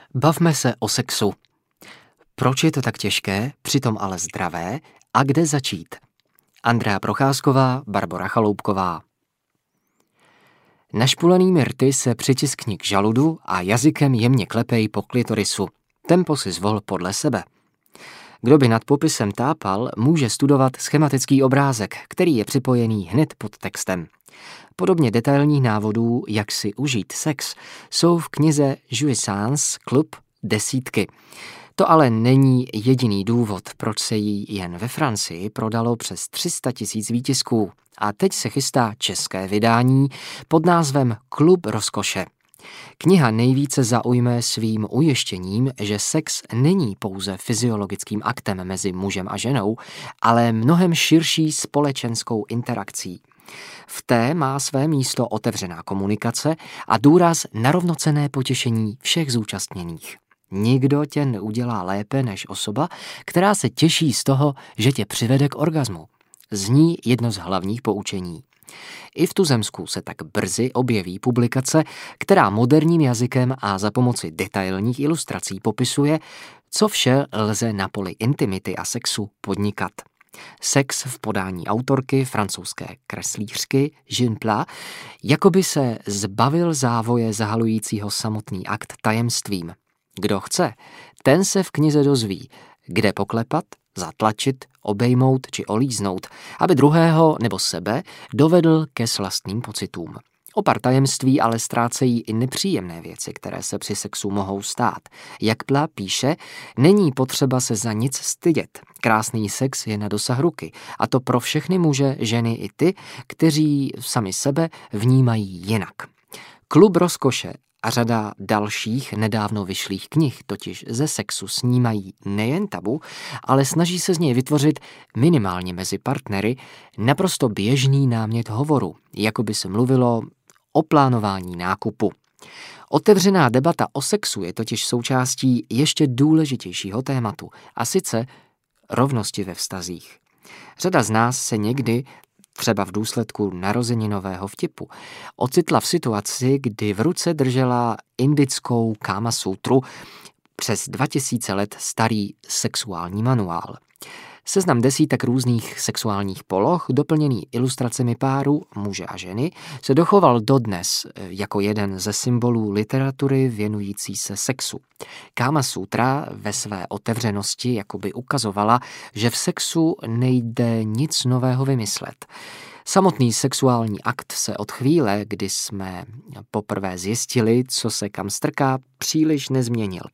Bavme se o sexu. Proč je to tak těžké, přitom ale zdravé, a kde začít? Andrea Procházková, Barbora Chaloupková. Našpulenými rty se přitiskni k žaludu a jazykem jemně klepej po klitorisu. Tempo si zvol podle sebe. Kdo by nad popisem tápal, může studovat schematický obrázek, který je připojený hned pod textem. Podobně detailních návodů, jak si užít sex, jsou v knize Jouissance Club desítky. To ale není jediný důvod, proč se jí jen ve Francii prodalo přes 300 000 výtisků. A teď se chystá české vydání pod názvem Klub rozkoše. Kniha nejvíce zaujme svým ujištěním, že sex není pouze fyziologickým aktem mezi mužem a ženou, ale mnohem širší společenskou interakcí. V té má své místo otevřená komunikace a důraz na rovnocenné potěšení všech zúčastněných. Nikdo tě neudělá lépe než osoba, která se těší z toho, že tě přivede k orgazmu. Zní jedno z hlavních poučení. I v tuzemsku se tak brzy objeví publikace, která moderním jazykem a za pomoci detailních ilustrací popisuje, co vše lze na poli intimity a sexu podnikat. Sex v podání autorky, francouzské kreslířky Jeanne Pla, jakoby se zbavil závoje zahalujícího samotný akt tajemstvím. Kdo chce, ten se v knize dozví, kde poklepat, zatlačit, obejmout či olíznout, aby druhého nebo sebe dovedl ke slastným pocitům. Opar tajemství ale ztrácejí i nepříjemné věci, které se při sexu mohou stát. Jak Pla píše, není potřeba se za nic stydět. Krásný sex je na dosah ruky, a to pro všechny muže, ženy i ty, kteří sami sebe vnímají jinak. Klub rozkoše a řada dalších nedávno vyšlých knih totiž ze sexu snímají nejen tabu, ale snaží se z něj vytvořit minimálně mezi partnery naprosto běžný námět hovoru, jako by se mluvilo o plánování nákupu. Otevřená debata o sexu je totiž součástí ještě důležitějšího tématu, a sice rovnosti ve vztazích. Řada z nás se někdy, třeba v důsledku narozeninového vtipu, ocitla v situaci, kdy v ruce držela indickou Káma Sutru, přes 2000 let starý sexuální manuál. Seznam desítek různých sexuálních poloh, doplněný ilustracemi párů, muže a ženy, se dochoval dodnes jako jeden ze symbolů literatury věnující se sexu. Káma Sutra ve své otevřenosti jakoby ukazovala, že v sexu nejde nic nového vymyslet. Samotný sexuální akt se od chvíle, kdy jsme poprvé zjistili, co se kam strká, příliš nezměnil.